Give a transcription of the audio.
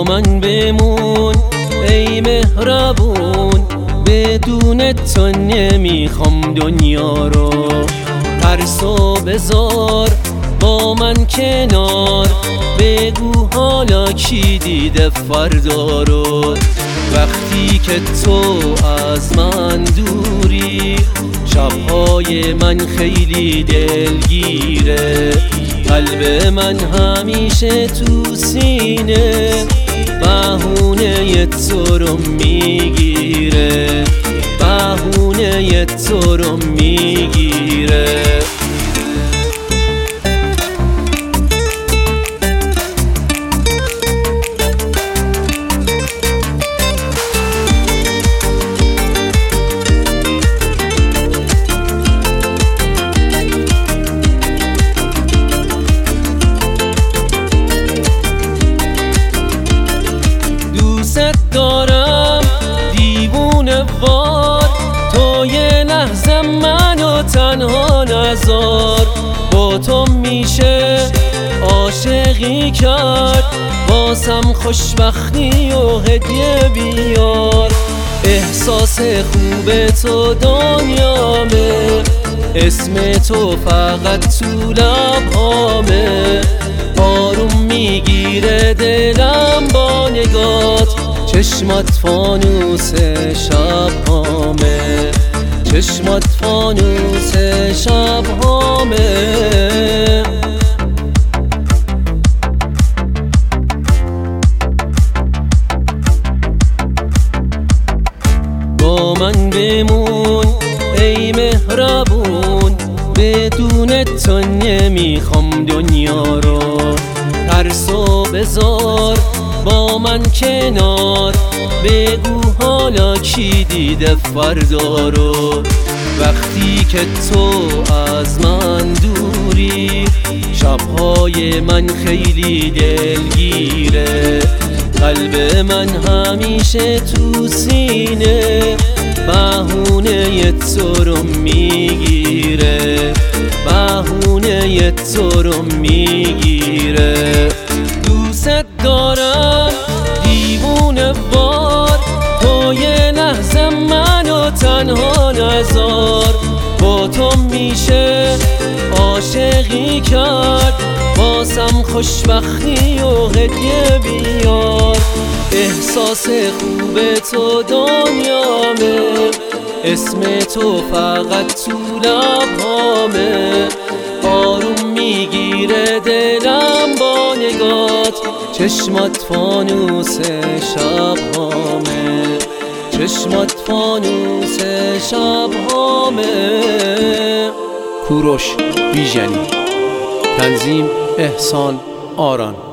من بمون ای مهربون، بدون تو نمیخوام دنیا رو. ترسو بذار با من کنار، بگو حالا کی دیده فردا رو. وقتی که تو از من دوری، شبهای من خیلی دلگیره. قلب من همیشه تو سینه، بهونه تو رو میگیره، بهونه تو رو میگیره. دارم دیوونه وار، تو یه لحظه منو تنها نذار. با تو میشه عاشقی کرد، واسم خوشبختی و هدیه بیار. احساس خوب تو دنیامه، اسم تو فقط تو لبهامه. آروم میگیره دلم با نگات، چشمات فانوس شبهامه، چشمات فانوس شبهامه. با من بمون ای مهربون، بدون تو نمیخوام دنیا رو. ترسو بذار با من کنار، بگو حالا کی دیده فردا رو. وقتی که تو از من دوری، شبهای من خیلی دلگیره. قلب من همیشه تو سینه، بهونه تو رو میگیره، بهونه تو رو میگیره. دوست دارم دیوونه وار، تو یه لحظه منو تنها نذار. با تو میشه عاشقی کرد، واسم خوشبختی و هدیه بیار. احساس خوب تو دنیامه، اسم تو فقط تو لبهامه. آروم میگیره دلم با نگات، چشمات فانوس شبهامه، چشمات فانوس شبهامه. کوروش ویژنی، تنظیم احسان آران.